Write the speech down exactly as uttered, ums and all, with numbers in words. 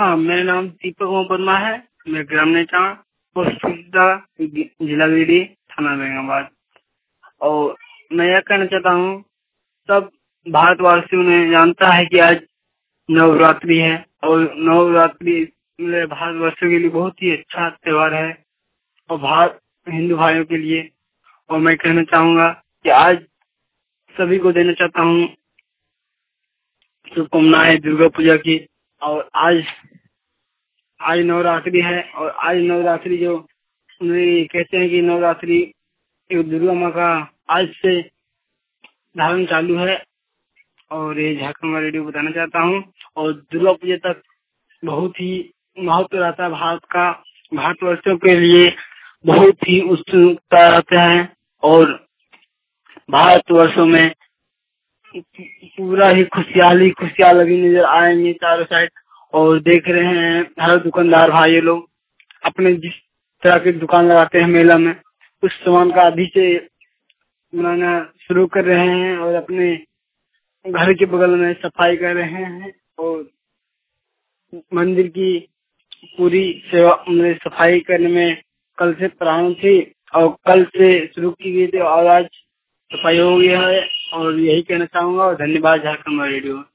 हाँ, मेरा नाम दीपक वर्मा है। मैं ग्राम नेता पोस्ट जिला गिरिडीह, थाना बेगमाबाद। और मैं यह कहना चाहता हूँ, सब भारतवासियों ने जानता है कि आज नवरात्रि है और नवरात्रि मेरे भारतवासियों के लिए बहुत ही अच्छा त्योहार है और भारत हिंदू भाइयों के लिए। और मैं कहना चाहूँगा कि आज सभी को देना चाहता हूँ शुभकामनाएं दुर्गा पूजा की। और आज आज नवरात्रि है और आज नवरात्रि जो कहते हैं कि नवरात्रि दुर्गा माँ का आज से धारण चालू है। और ये झारखंड रेडियो बताना चाहता हूँ। और दुर्गा पूजा तक बहुत ही महत्व रहता है भारत का, भारतवर्षों के लिए बहुत ही उत्सुकता रहता है। और भारतवर्षों में पूरा ही खुशहाली खुशहाल लगी नजर आएंगे चारों साइड। और देख रहे हैं हर दुकानदार भाई लोग अपने जिस तरह की दुकान लगाते हैं मेला में, उस सामान का अभी से बनाना शुरू कर रहे हैं और अपने घर के बगल में सफाई कर रहे हैं। और मंदिर की पूरी सेवा सफाई करने में कल से प्रारंभ थी और कल से शुरू की गई थी और आज सफाई हो गया है। और यही कहना चाहूंगा और धन्यवाद झारखंड रेडियो।